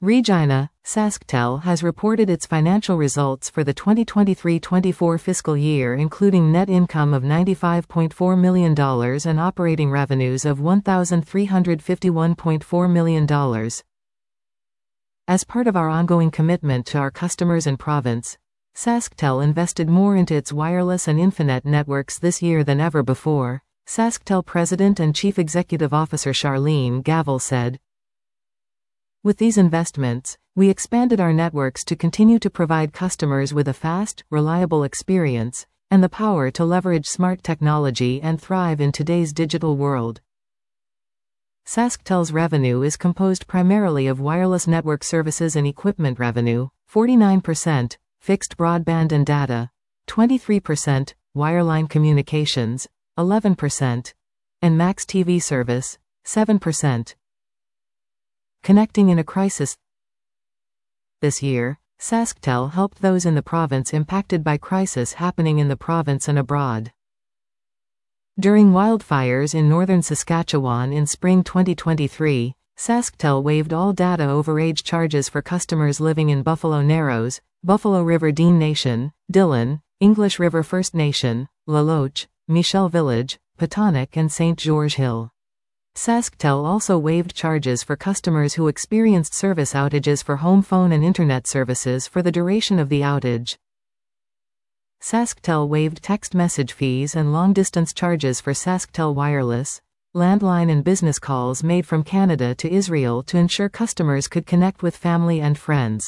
Regina, SaskTel has reported its financial results for the 2023-24 fiscal year, including net income of $95.4 million and operating revenues of $1,351.4 million. As part of our ongoing commitment to our customers and province, SaskTel invested more into its wireless and Infinet networks this year than ever before, SaskTel President and Chief Executive Officer Charlene Gavel said. With these investments, we expanded our networks to continue to provide customers with a fast, reliable experience, and the power to leverage smart technology and thrive in today's digital world. SaskTel's revenue is composed primarily of wireless network services and equipment revenue, 49%, fixed broadband and data, 23%, wireline communications, 11%, and Max TV service, 7%. Connecting in a crisis. This year, SaskTel helped those in the province impacted by crisis happening in the province and abroad. During wildfires in northern Saskatchewan in spring 2023, SaskTel waived all data overage charges for customers living in Buffalo Narrows, Buffalo River Dean Nation, Dillon, English River First Nation, La Loche, Michel Village, Petonic and St. George Hill. SaskTel also waived charges for customers who experienced service outages for home phone and internet services for the duration of the outage. SaskTel waived text message fees and long-distance charges for SaskTel wireless, landline and business calls made from Canada to Israel to ensure customers could connect with family and friends.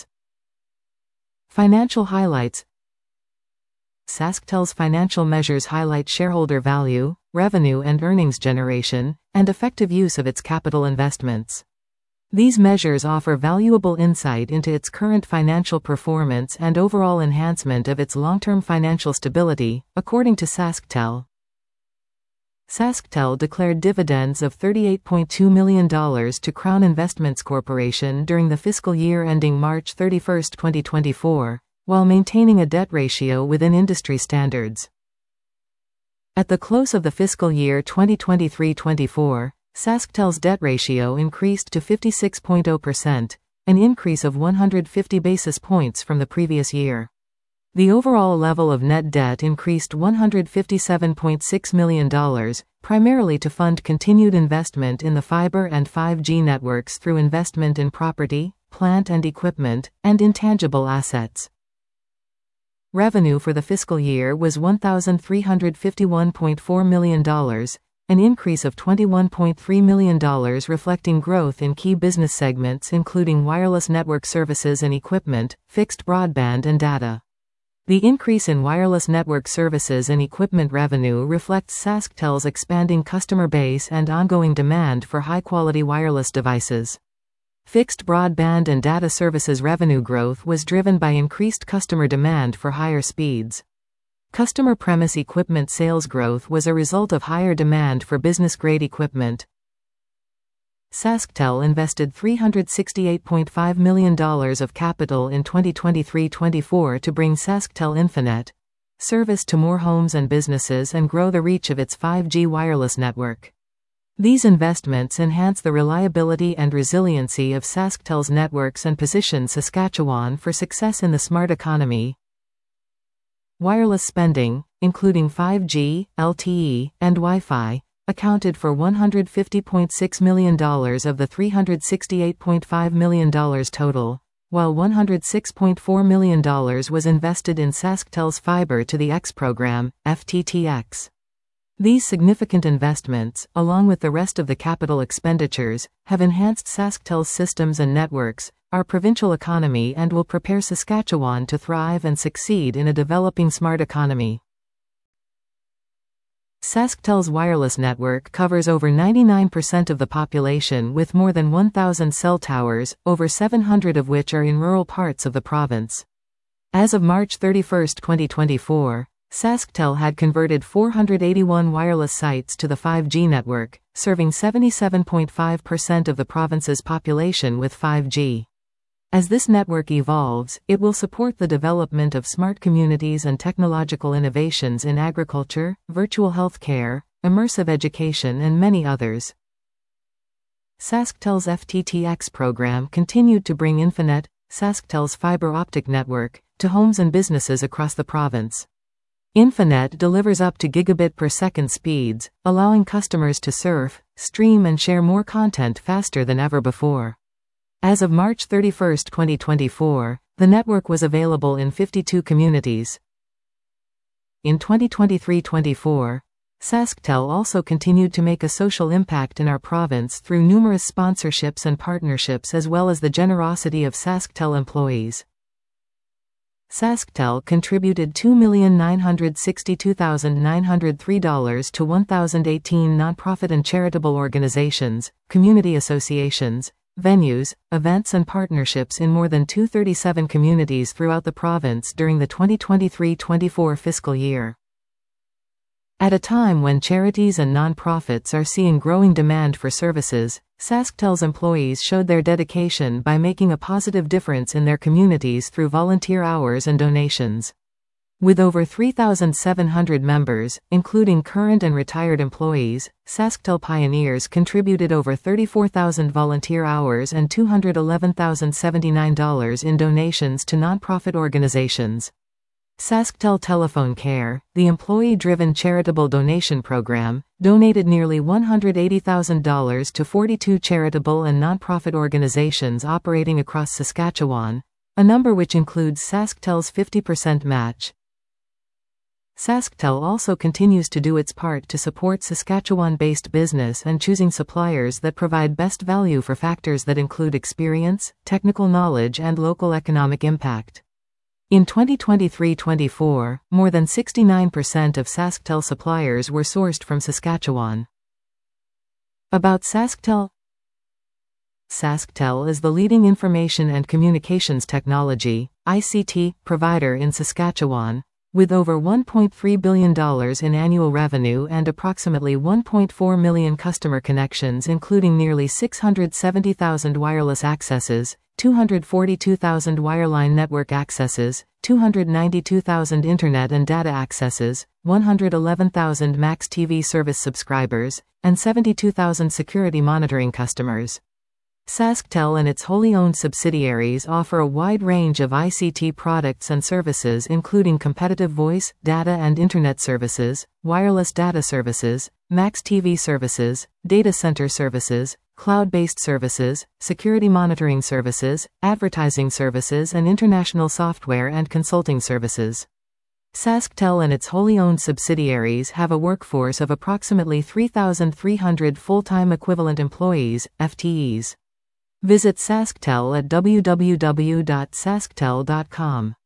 Financial highlights. SaskTel's financial measures highlight shareholder value, revenue and earnings generation, and effective use of its capital investments. These measures offer valuable insight into its current financial performance and overall enhancement of its long-term financial stability, according to SaskTel. SaskTel declared dividends of $38.2 million to Crown Investments Corporation during the fiscal year ending March 31, 2024, while maintaining a debt ratio within industry standards. At the close of the fiscal year 2023-24, SaskTel's debt ratio increased to 56.0%, an increase of 150 basis points from the previous year. The overall level of net debt increased $157.6 million, primarily to fund continued investment in the fiber and 5G networks through investment in property, plant and equipment, and intangible assets. Revenue for the fiscal year was $1,351.4 million, an increase of $21.3 million, reflecting growth in key business segments including wireless network services and equipment, fixed broadband and data. The increase in wireless network services and equipment revenue reflects SaskTel's expanding customer base and ongoing demand for high-quality wireless devices. Fixed broadband and data services revenue growth was driven by increased customer demand for higher speeds. Customer premise equipment sales growth was a result of higher demand for business-grade equipment. SaskTel invested $368.5 million of capital in 2023-24 to bring SaskTel Infinet service to more homes and businesses and grow the reach of its 5G wireless network. These investments enhance the reliability and resiliency of SaskTel's networks and position Saskatchewan for success in the smart economy. Wireless spending, including 5G, LTE, and Wi-Fi, accounted for $150.6 million of the $368.5 million total, while $106.4 million was invested in SaskTel's Fiber to the X program, FTTX. These significant investments, along with the rest of the capital expenditures, have enhanced SaskTel's systems and networks, our provincial economy, and will prepare Saskatchewan to thrive and succeed in a developing smart economy. SaskTel's wireless network covers over 99% of the population with more than 1,000 cell towers, over 700 of which are in rural parts of the province. As of March 31, 2024, SaskTel had converted 481 wireless sites to the 5G network, serving 77.5% of the province's population with 5G. As this network evolves, it will support the development of smart communities and technological innovations in agriculture, virtual healthcare, immersive education and many others. SaskTel's FTTX program continued to bring Infinet, SaskTel's fiber optic network, to homes and businesses across the province. Infinet delivers up to gigabit per second speeds, allowing customers to surf, stream and share more content faster than ever before. As of March 31, 2024, the network was available in 52 communities. In 2023-24, SaskTel also continued to make a social impact in our province through numerous sponsorships and partnerships as well as the generosity of SaskTel employees. SaskTel contributed $2,962,903 to 1,018 nonprofit and charitable organizations, community associations, venues, events and partnerships in more than 237 communities throughout the province during the 2023-24 fiscal year. At a time when charities and nonprofits are seeing growing demand for services, SaskTel's employees showed their dedication by making a positive difference in their communities through volunteer hours and donations. With over 3,700 members, including current and retired employees, SaskTel pioneers contributed over 34,000 volunteer hours and $211,079 in donations to nonprofit organizations. SaskTel Telephone Care, the employee-driven charitable donation program, donated nearly $180,000 to 42 charitable and nonprofit organizations operating across Saskatchewan, a number which includes SaskTel's 50% match. SaskTel also continues to do its part to support Saskatchewan-based business and choosing suppliers that provide best value for factors that include experience, technical knowledge and local economic impact. In 2023-24, more than 69% of SaskTel suppliers were sourced from Saskatchewan. About SaskTel. SaskTel is the leading information and communications technology (ICT) provider in Saskatchewan, with over $1.3 billion in annual revenue and approximately 1.4 million customer connections, including nearly 670,000 wireless accesses, 242,000 wireline network accesses, 292,000 internet and data accesses, 111,000 Max TV service subscribers, and 72,000 security monitoring customers. SaskTel and its wholly owned subsidiaries offer a wide range of ICT products and services, including competitive voice, data and internet services, wireless data services, Max TV services, data center services, cloud-based services, security monitoring services, advertising services and international software and consulting services. SaskTel and its wholly owned subsidiaries have a workforce of approximately 3,300 full-time equivalent employees, FTEs. Visit SaskTel at www.sasktel.com.